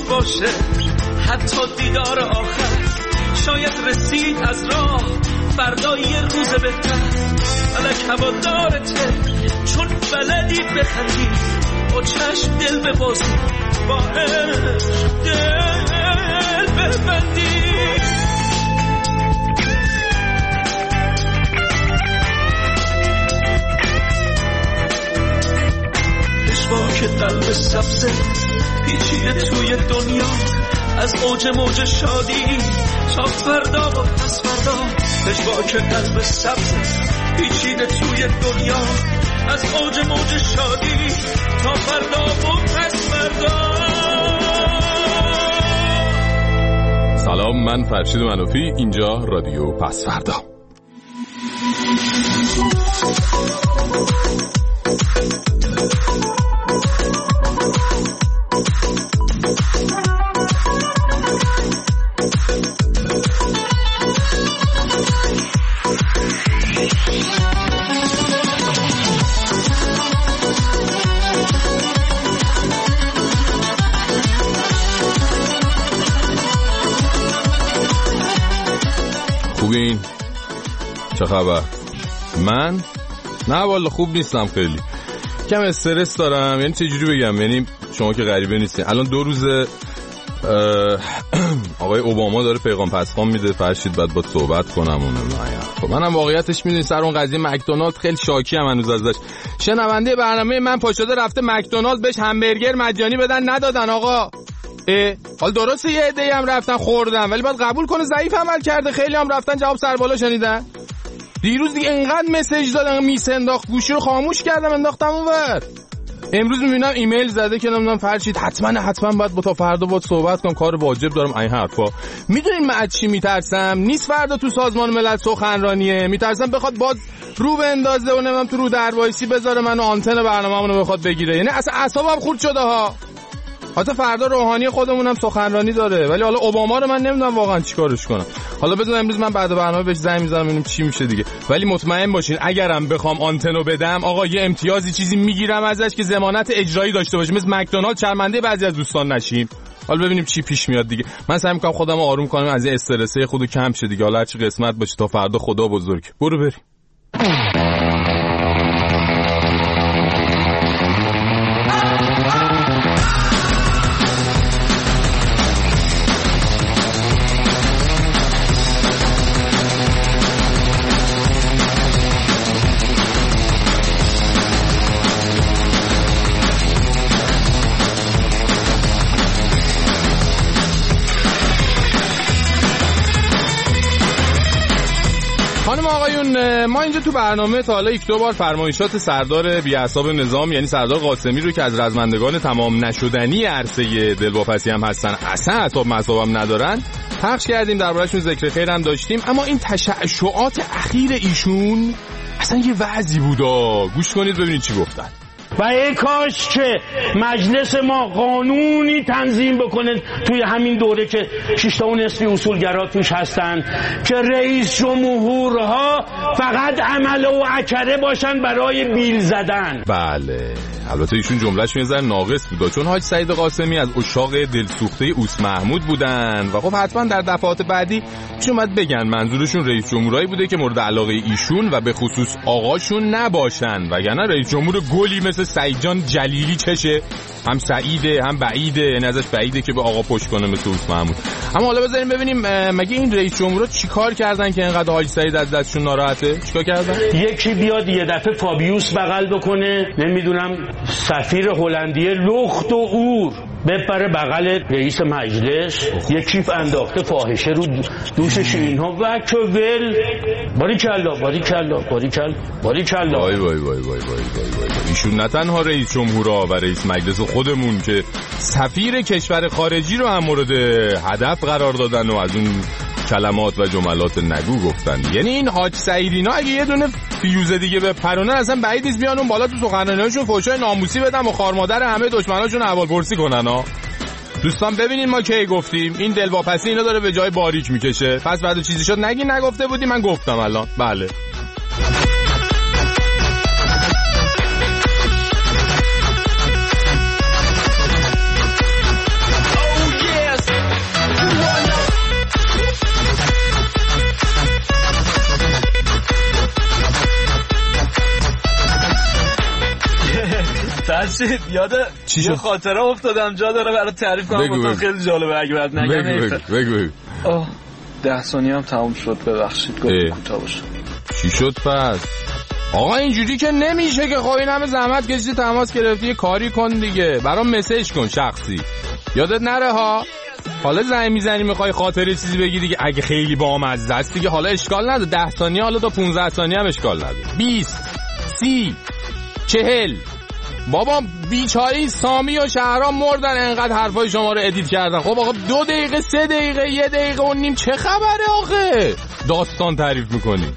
باشه، حتی دیدار آخر شاید رسید از راه، فردا یه روز بهتر. فلک هوادارته چون بلدی بخندی، با چشم دل ببازی، با عشق دل ببندی. پشواک قلب سبزه پیچیده توی دنیا، از اوج موج شادی تا فردا و پس فردا. پشواک قلب سبزه پیچیده توی دنیا، از اوج موج شادی تا فردا و پس فردا. سلام، من فرشید منوفی، اینجا رادیو پس فردا. خوبین؟ چه خبر؟ من؟ نه والا خوب نیستم، خیلی کم استرس دارم. یعنی چه جوری بگم، یعنی شما که غریبه نیستین. الان 2 روز آقای اوباما داره پیغام پسخان میده، فرشید بعد با صحبت کنم اونم. خب منم واقعیتش میدونی سر اون قضیه مکدونالد خیلی شاکی ام هنوز ازش. شنونده برنامه من پاشده رفته مکدونالد بهش همبرگر مجانی بدن، ندادن آقا. حال درسته یه عده‌ای هم رفتن خوردن، ولی باید قبول کنه ضعیف عمل کرده. خیلی هم رفتن جواب سر بالا شنیدن. دیروز دیگه اینقدر مسیج دادن میس انداخت، گوشی رو خاموش کردم انداختم اونور. امروز میبینم ایمیل زده که نمیدونم فرشید حتما باید با تا فردا باید صحبت کنم، کار واجب دارم. این حرفا میدونین من از چی میترسم؟ نیست فردا تو سازمان ملل سخنرانیه، میترسم بخواد باز رو بندازه و نمیدونم تو رو دروایسی بذاره منو آنتن برنامه‌مونو بخواد بگیره. یعنی اصلا اعصابم خورد شده ها. حتی فردا روحانی خودمونم سخنرانی داره، ولی حالا اوباما رو من نمیدونم واقعا چیکارش کنم. حالا بذار امروز من بعد برنامه بهش زنگ میزنم ببینیم چی میشه دیگه. ولی مطمئن باشین اگرم بخوام آنتنو بدم آقا یه امتیازی چیزی میگیرم ازش که ضمانت اجرایی داشته باشه، مثل مکدونالد شرمنده بعضی از دوستان نشیم. حالا ببینیم چی پیش میاد دیگه. من سعی میکنم خودمو آروم کنم، از این استرسه خودو کم شه دیگه. حالا هر چی قسمت باشه تا فردا خدا بزرگ. برو بریم. خانم آقایون، ما اینجا تو برنامه تا حالا 1-2 بار فرمایشات سردار بی‌عصاب نظام یعنی سردار قاسمی رو که از رزمندگان تمام نشدنی عرصه دلواپسی هم هستن، اصلا اعصاب مصابم ندارن، پخش کردیم، درباره‌شون ذکر خیر هم داشتیم. اما این تشعشعات اخیر ایشون اصلا یه وضعی بودا. گوش کنید ببینید چی گفتن. و ای کاش که مجلس ما قانونی تنظیم بکنه توی همین دوره که 6.5 اصولگرا توش هستن که رئیس جمهورها فقط عمله و عکره باشن برای بیل زدن. بله البته ایشون جمله‌شون یه ذره ناقص بود، چون حاج سعید قاسمی از عشاق دلسوخته اوس محمود بودن و خب حتما در دفعات بعدی چون اومد بگن منظورشون رئیس جمهورایی بوده که مورد علاقه ایشون و به خصوص آقاشون نباشن، وگرنه رئیس جمهور گلی مثل سعید جان جلیلی چشه، هم سعیده هم بعیده، یعنی ازش بعیده که به آقا پشت کنه مثل اوس محمود. اما حالا بذاریم ببینیم مگه این رئیس جمهورا چیکار کردن که اینقدر حاج سعید از دستشون ناراحته؟ چیکار کردن؟ یکی بیاد یه دفعه فابیوس بغل بکنه، نمیدونم سفیر هلندی لخت و اور بپره بغل رئیس مجلس، یه کیف انداخته فاحشه رو دوشش اینها و که ول باریکلا وای ایشون نه تنها رئیس جمهورا و رئیس مجلس خودمون که سفیر کشور خارجی رو هم مورد هدف قرار دادن و از اون کلمات و جملات نگو گفتن. یعنی این حاج سعیدینا اگه یه دونه فیوز دیگه به پرونه اصلا بعید نیست بیان اون بالا تو سخنرانیاشون فحشای ناموسی بدن و خارمادر همه دشمناشون احوالپرسی کنن ها. دوستان ببینین ما کی گفتیم این دلواپسی اینا داره به جای باریک میکشه، پس بعد چیزی شد نگین نگفته بودی، من گفتم الان. بله فرشید یاد یه خاطره افتادم جا داره برای تعریف کنم با تو خیلی جالبه اگه بعد نگم. بگو 10 ثانیه هم تموم شد ببخشید گفتم کوتاه باشه. چی شد پس؟ آقا اینجوری که نمیشه که خب این همه زحمت کشیدی تماس گرفتی، یه کاری کن دیگه، برام مسیج کن شخصی، یادت نره ها. حالا زنگ میزنی میخوای خاطره چیزی بگی دیگه، اگه خیلی بامزه است دیگه حالا اشکال نداره، 10 ثانیه حالا تا 15 ثانیه هم اشکال نداره، 20 30 40. بابا بیچاره سامی و شهرام مردن انقدر حرفای شما رو ادیت کردن. خب آقا 2 دقیقه 3 دقیقه 1 دقیقه و نیم چه خبره آخه داستان تعریف میکنی؟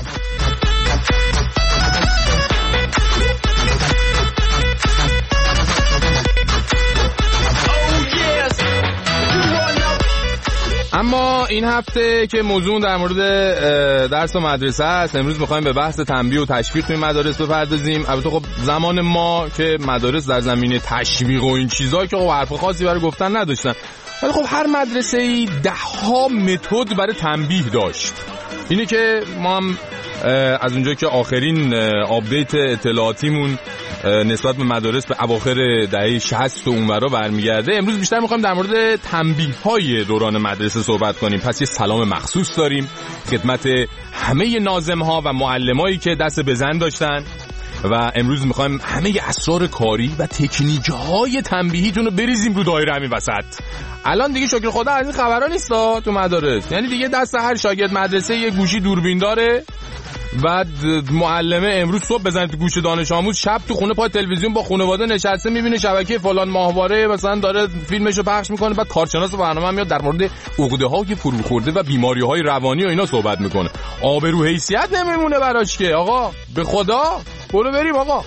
اما این هفته که موضوع در مورد درس و مدرسه است، امروز میخوایم به بحث تنبیه و تشویق توی مدارس بپردازیم. البته خب زمان ما که مدارس در زمینه تشویق و این چیزا که خب حرف خاصی برای گفتن نداشتن، ولی خب هر مدرسه‌ای 10 متد برای تنبیه داشت. اینه که ما هم از اونجا که آخرین آپدیت اطلاعاتیمون نسبت به مدارس به اواخر دهه 60 و اونورا برمیگرده، امروز بیشتر میخوایم در مورد تنبیه‌های دوران مدرسه صحبت کنیم. پس یه سلام مخصوص داریم خدمت همه ناظم‌ها و معلمایی که دست به زن داشتن و امروز میخوایم همه اسرار کاری و تکنیک‌های تنبیهیتون رو بریزیم رو دایره همین وسط. الان دیگه شکر خدا از این خبرا نیستا تو مدارس، یعنی دیگه دست هر شاگرد مدرسه یه گوشی دوربین داره، بعد معلمه امروز صبح بزنه تو گوش دانش آموز، شب تو خونه پای تلویزیون با خانواده نشسته میبینه شبکه فلان ماهواره مثلا داره فیلمشو پخش میکنه، بعد کارشناس برنامه میاد در مورد عقده‌های فروخورده و بیماری‌های روانی و اینا صحبت میکنه. آبرو حیثیت نمیمونه براش که آقا به خدا. برو بریم آقا.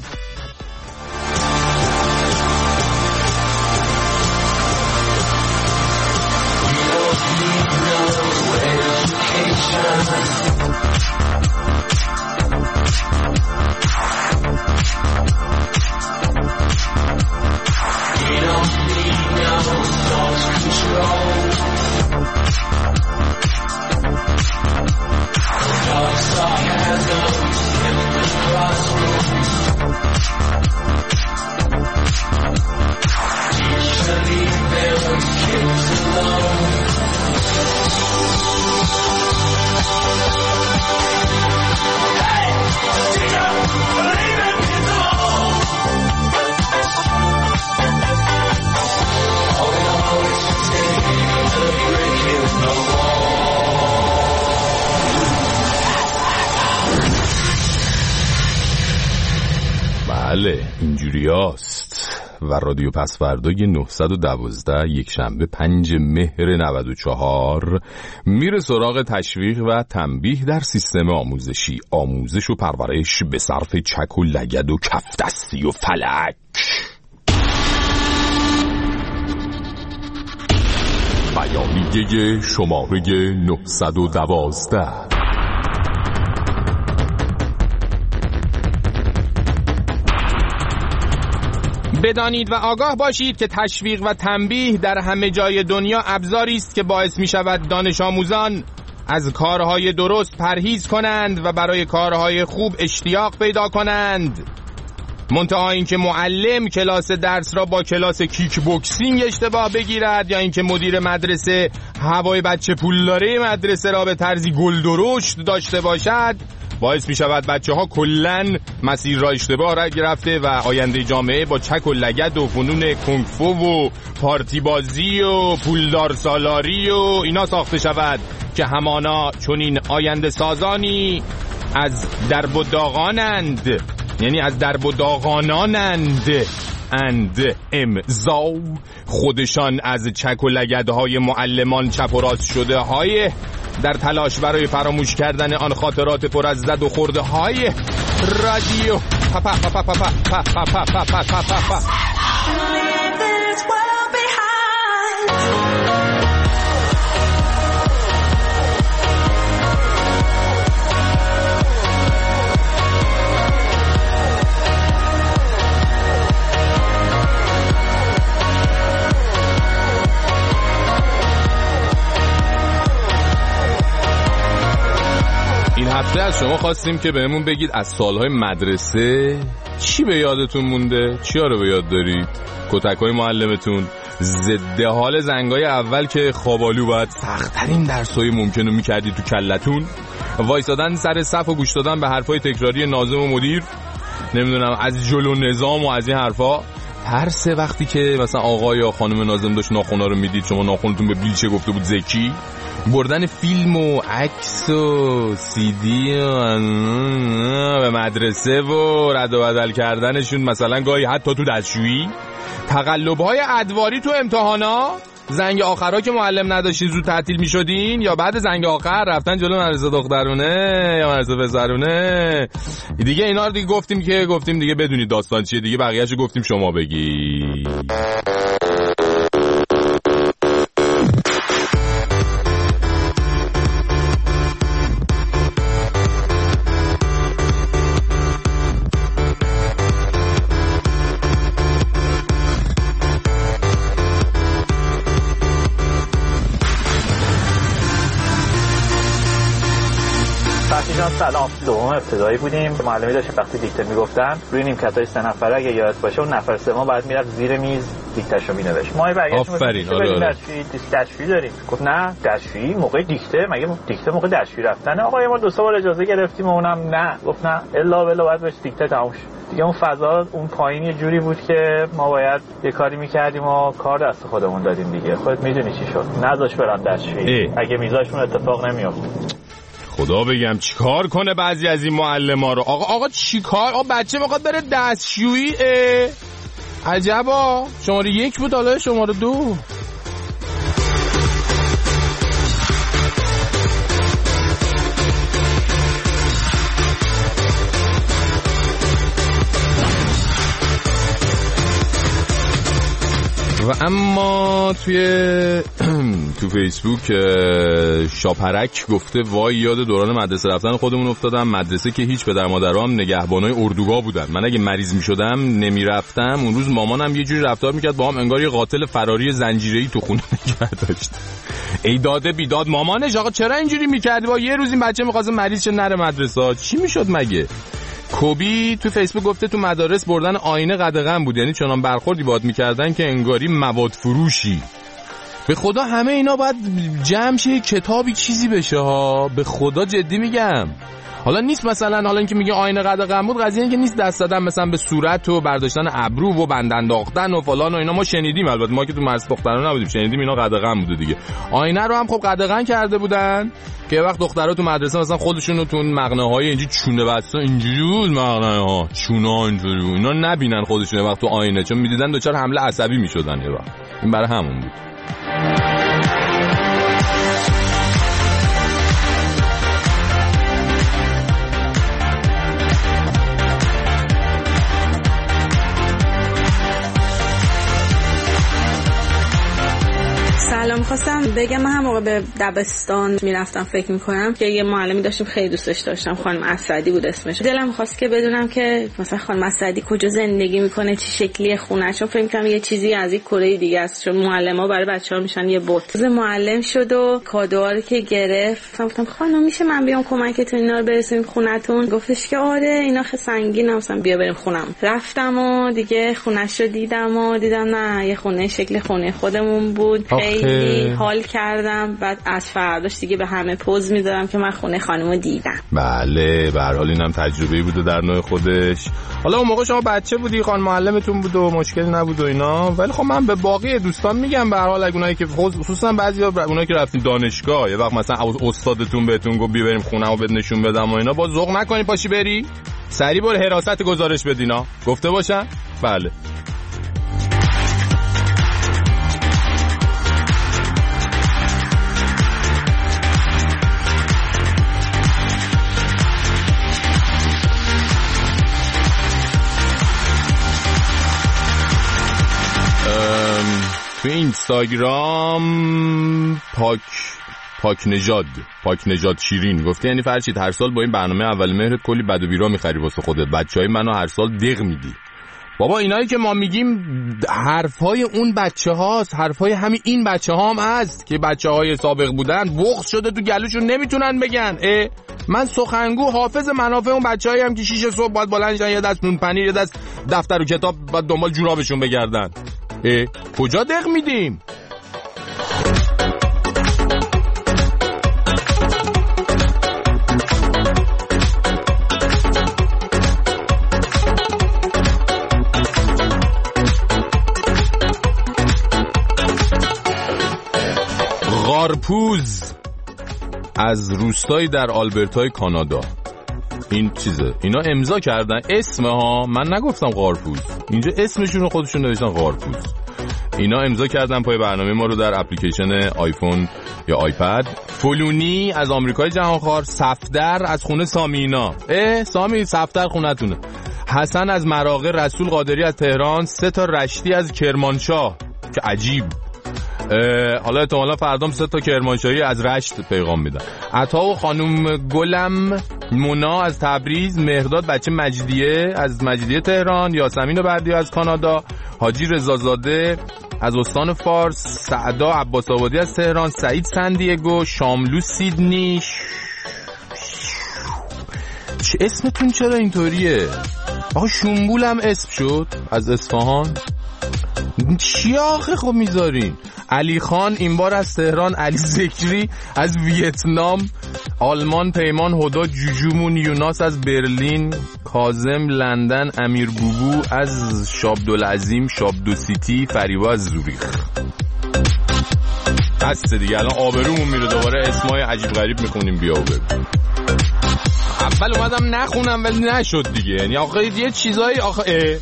بله اینجوری هست. و رادیو پسوردای 912 یک شنبه 5 مهر 94 میره سراغ تشویق و تنبیه در سیستم آموزشی، آموزش و پرورش به صرف چک و لگد و کفدستی و فلک. بیانیه شماره 912. بدانید و آگاه باشید که تشویق و تنبیه در همه جای دنیا ابزاری است که باعث می شود دانش آموزان از کارهای درست پرهیز کنند و برای کارهای خوب اشتیاق پیدا کنند. منتها اینکه معلم کلاس درس را با کلاس کیک بوکسینگ اشتباه بگیرد یا اینکه مدیر مدرسه هوای بچه پولداره مدرسه را به طرزی گلدرشت داشته باشد، باعث می شود بچه ها کلن مسیر را اشتباه را گرفته و آینده جامعه با چک و لگد و فنون کنگفو و پارتی بازی و پولدار سالاری و اینا ساخته شود که همانا چنین آینده سازانی از درب و داغانند، یعنی از درب و داغانانند امضا خودشان از چک و لگدهای معلمان چپ و راست شده های در تلاش برای فراموش کردن آن خاطرات پر از زد و خورده های رادیو این هفته از شما خواستیم که بهمون بگید از سالهای مدرسه چی به یادتون مونده؟ چیا رو به یاد دارید؟ کتک‌های معلمتون، ضد حال زنگای اول که خوابالو باید سخت‌ترین درسای ممکن رو می‌کردید تو کلتون، وایسادن سر صف و گوش دادن به حرفای تکراری ناظم و مدیر، نمیدونم از جلو نظام و از این حرفا، ترس وقتی که مثلا آقا یا خانم ناظم داشت ناخونا رو میدید شما ناخونتون به بیلچه گفته بود زکی، بردن فیلم و عکس و سی دی به مدرسه و رد و بدل کردنشون مثلا گاهی حتی تو دستشویی، تقلب‌های ادواری تو امتحانا، زنگ آخرها که معلم نداشتین زود تعطیل میشدین، یا بعد زنگ آخر رفتن جلو مدرسه دخترونه یا مدرسه پسرونه دیگه. اینا رو دیگه گفتیم دیگه بدونید داستان چیه دیگه، بقیه‌اشو گفتیم شما بگی. سلام، دوم ابتدایی بودیم. معلمی داشت وقتی دیکته میگفتن روی نیمکتای 3 نفره اگه یادت باشه اون نفر سوم بعد میرفت زیر میز دیکتهشو مینوشت. ما برگشتیم آفرین دستشویی داریم. گفت نه دستشویی موقع دیکته، مگه دیکته موقع دستشویی رفتنه؟ آقا ما 2 بار اجازه گرفتیم و اونم نه. گفت نه الا بلا بعد بهش دیکته تموم شد. دیگه اون فضا اون پایین یه جوری بود که ما باید یه کاری میکردیم و کار دست خودمون دادیم دیگه. خودت میدونی چی شد. نذاش برن دستشویی. اگه میذاشون اتفاق نمیافت. خدا بگم چیکار کنه بعضی از این معلما رو. آقا چیکار؟ آقا بچه میخواد بره دستشویی. عجبا. شماره 1 بود حالا شماره 2. و اما تو فیسبوک شاپرک گفته وای یاد دوران مدرسه رفتن خودمون افتادم. مدرسه که هیچ پدر مادرام نگهبانای اردوگاه بودن. من اگه مریض میشدم نمیرفتم. اون روز مامانم یه جوری رفتار میکرد با هم انگار یه قاتل فراری زنجیره‌ای تو خونه نگه داشت. ای داده بیداد مامانش. آقا چرا اینجوری میکردی؟ با یه روز این بچه می‌خواد مریض شه نره مدرسه چی میشد مگه؟ کوبی تو فیسبوک گفته تو مدارس بردن آینه قدغن بود، یعنی چنان برخوردی باهات میکردن که انگاری مواد فروشی. به خدا همه اینا باید جمع شه کتابی چیزی بشه ها، به خدا جدی میگم. حالا نیست مثلا حالا اینکه میگه آینه قدغن بود قضیه اینکه نیست دست دادن مثلا به صورت و برداشتن ابرو و بند انداختن و فلان و اینا ما شنیدیم، البته ما که تو مدرسه دخترانه نبودیم شنیدیم اینا قدغن بوده دیگه. آینه رو هم خب قدغن کرده بودن که وقت دخترها تو مدرسه مثلا خودشونو تو مقنعه‌های اینجوری چونه بسته اینجوری بود مقنعه‌ها چونه اینجوری اینا نبینن خودشون وقت تو آینه، چون میدیدن دچار حمله عصبی میشدن. یه وقت این برای همون بود. سلام، خواستم بگم من هم موقع به دبستان میرفتم فکر میکنم که یه معلمی داشتم خیلی دوستش داشتم، خانم اسدی بود اسمش. دلم خواست که بدونم که مثلا خانم اسدی کجا زندگی میکنه، چه شکلی خونه‌ش. فکر میکنم یه چیزی از این کره دیگه است، چون معلما برای بچه‌ها میشن یه بت. معلم شد و کادوها که گرفت گفتم خانم میشه من بیام کمکتون اینا رو برسونیم خونتون؟ گفتش که آره اینا خیلی سنگینه، مثلا بیا بریم خونم. رفتم و دیگه خونه‌ش رو دیدم نه یه خونه شکل خونه خودمون بود. خیلی حال کردم. بعد از فرداش دیگه به همه پوز میدادم که من خونه خانمو دیدم. بله به هر حال اینم تجربه‌ای بوده در نوع خودش. حالا اون موقع شما بچه بودی، خانم معلمتون بود و مشکلی نبود و اینا، ولی خب من به باقی دوستان میگم به هر حال اونایی که خصوصا بعضیا اونایی که رفتین دانشگاه یه وقت مثلا استادتون بهتون گفت بیا بریم خونه‌مو بهت نشون بدم و اینا، با ذوق نکنی پاشی بری سری برو حراست گزارش بدینا گفته باشن. بله تو اینستاگرام پاک نژاد شیرین گفته یعنی فرشید هر سال با این برنامه اول مهرت کلی بد و بیرا میخری واسه خودت، بچهای منو هر سال دق میدی. بابا اینایی که ما میگیم حرفای اون بچه هاست، حرفای همین این بچه ها هم هست که بچه های سابق بودن بغض شده تو گلوشون نمیتونن بگن. من سخنگو حافظ منافع اون بچه هایی هم که 6 صبح باید بلندشن یه دست نون پنیر یه دست دفتر و کتاب باید دنبال جورابشون بگردن. کجا دق میدیم؟ غارپوز از روستایی در آلبرتای کانادا. این چیزه، اینا امضا کردن اسم ها، من نگفتم غارپوز، اینجا اسمشون رو خودشون نوشتن غارپوز. اینا امضا کردن پای برنامه ما رو در اپلیکیشن آیفون یا آیپد. فلونی از آمریکای جهانخوار، صفدر از خونه سامینا. سامی صفدر خونتونه. حسن از مراغه، رسول قادری از تهران، 3 تا رشتی از کرمانشاه که عجیب. حالا احتمالا فردام 3 تا کرمانشاهی از رشت پیغام میدن. عطا و خانم گلم مونا از تبریز، مهرداد بچه مجدیه از مجدیه تهران، یاسمین بردی از کانادا، حاجی رضازاده از استان فارس، سعدا عباس آبادی از تهران، سعید سندیگو، شاملو سیدنی. چه اسمتون چرا اینطوریه؟ آقا شنبول هم اسم شد از اصفهان. چی آخه خب میذارین؟ علی خان این بار از تهران، علی ذکری از ویتنام، آلمان پیمان هدا جوجومون، یوناس از برلین، کاظم لندن، امیر بوبو از شابدالعظیم، شابدو سیتی، فریبا از زوریخ. هست دیگه الان آبرومون میره دوباره اسمای عجیب غریب میخونیم. بیا و بگو. اول اومدم نخونم ولی نشد دیگه، یعنی آخه یه چیزایی آخه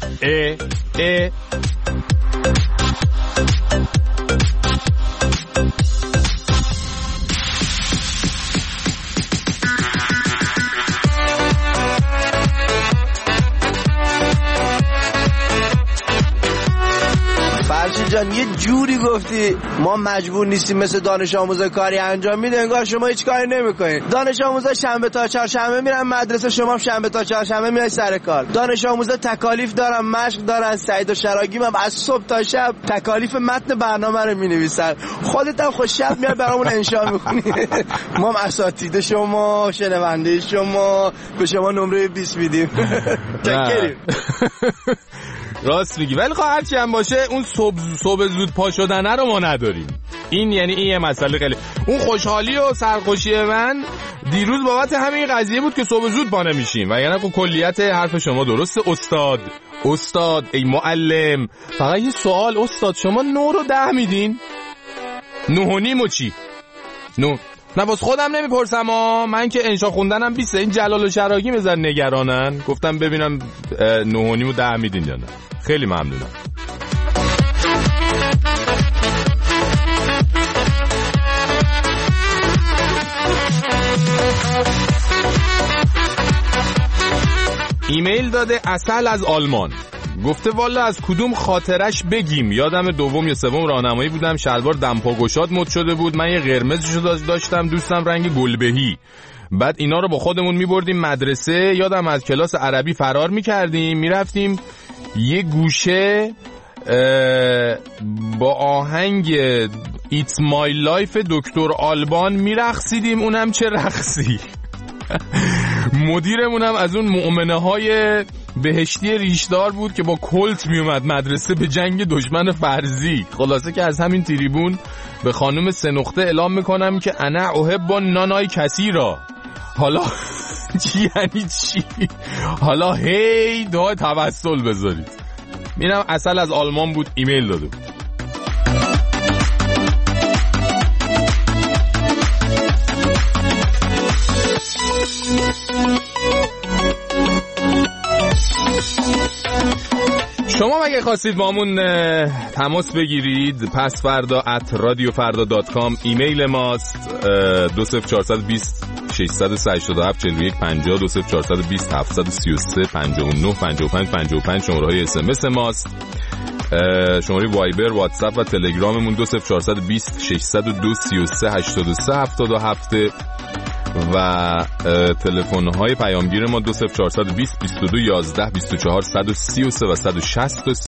جان یه جوری گفتی ما مجبور نیستیم مثل دانش آموزا کاری انجام میده، انگار شما هیچ کاری نمیکنید. دانش آموزا شنبه تا چهارشنبه میرن مدرسه، شما شنبه تا چهارشنبه میای سر کار. دانش آموزا تکالیف دارن، مشق دارن. سعید و شراگیم هم از صبح تا شب تکالیف متن برنامه رو مینویسن. خودت هم خوش شب میاد برامون انشا میکنی. ما هم اساتید شما، شنونده شما، به شما نمره 20 میدیم. تشکریم. راست میگی، ولی خب هرچی هم باشه اون صبح زود پا شدنه رو ما نداریم. این یعنی این یه مسئله خیلی. اون خوشحالی و سرخوشی من دیروز بابت همین قضیه بود که صبح زود پا نمیشیم. و یعنی کلیت حرف شما درسته استاد ای معلم. فقط یه سوال استاد، شما 9 رو 10 میدین؟ 9.5 و چی؟ نه باز خودم نمیپرسم من که انشا خوندنم 20. این جلال و شراگی میزن نگرانن، گفتم ببینم 9.5 و 10 میدین یا نه. خیلی ممنونم. ایمیل داده عسل از آلمان، گفته والا از کدوم خاطرش بگیم. یادم دوم یا سوم راهنمایی بودم، شلوار دمپاگشاد مد شده بود، من یه قرمزشو داشتم، دوستم رنگ گلبهی. بعد اینا رو با خودمون میبردیم مدرسه. یادم از کلاس عربی فرار میکردیم، میرفتیم یه گوشه با آهنگ It's My Life دکتر آلبان میرقصیدیم. اونم چه رقصی. مدیرمونم از اون مؤمنه های بهشتی ریشدار بود که با کلت میومد مدرسه به جنگ دشمن فرضی. خلاصه که از همین تریبون به خانم 3 نقطه اعلام میکنم که انا احب نانای کسی را. حالا چی یعنی چی؟ حالا هی دعای توسل بذارید. میرم عسل از آلمان بود، ایمیل داده بود. شما اگه خواستید با همون تماس بگیرید، پس فردا @radiofarda.com ایمیل ماست. 20420 687 41 50 20420 733 59 55 55 شماره های SMS ماست. شماره وایبر، واتساپ و تلگراممون 20420 602 33 83 77. و تلفن‌های پیامگیر ما 20420 22 11 24 133 و 163